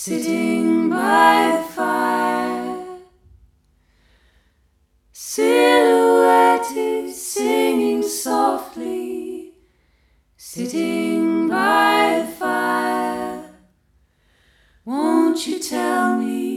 sitting by the fire, silhouetted, singing softly, sitting by the fire. Won't you tell me